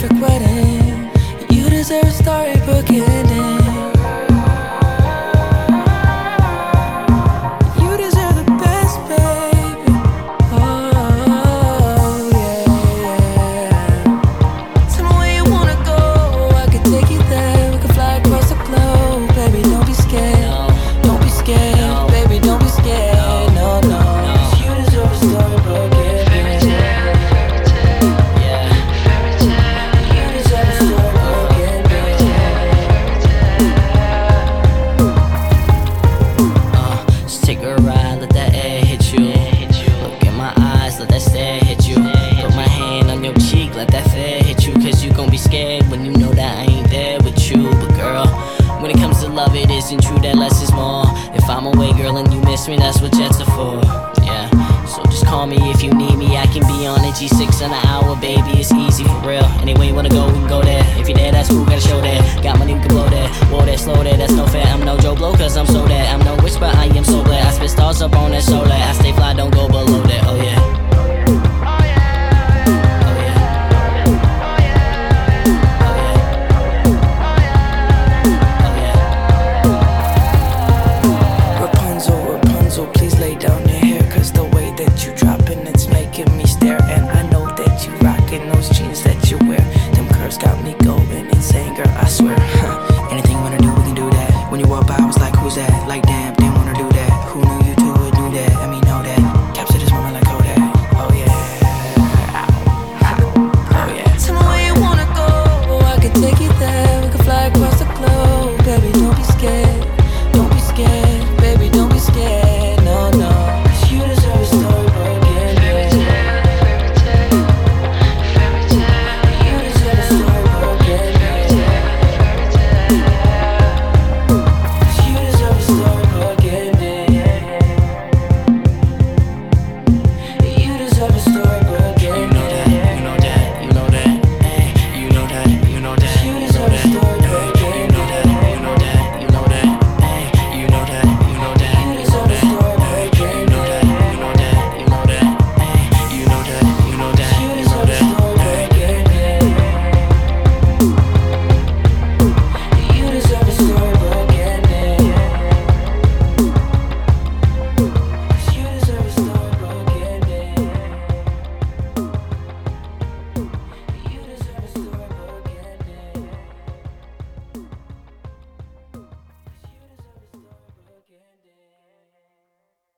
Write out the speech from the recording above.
perfect wedding. You deserve a storybook ending. You deserve the best, baby. Oh, yeah. Tell me where you wanna go, I can take you there. We can fly across the globe, baby, don't be scared. Don't be scared, baby, don't be scared. No, no, 'cause you deserve a storybook ending. Take a ride, let that air hit you. Look in my eyes, let that stare hit you. Put my hand on your cheek, let that fear hit you. Cause you gon' be scared when you know that I ain't there with you. But girl, when it comes to love, it isn't true that less is more. If I'm away, girl, and you miss me, that's what jets are for. Yeah, so just call me if you need me. I can be on a G6 in an hour, baby, it's easy for real. Anyway you wanna go, we can go there. If you're there, that's cool, got a show there. Got money, we can blow there. Whoa there, slow there, that's no fair. I'm no Joe Blow, cause I'm so there. I'm no witch, but I am so glad. I spit stars up on that solar. I stay fly, don't go below that, oh yeah.